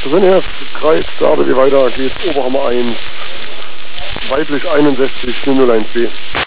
Rinnes, Kreis, Stade, wie weiter geht's, Oberhammer 1, weiblich 61, 001B.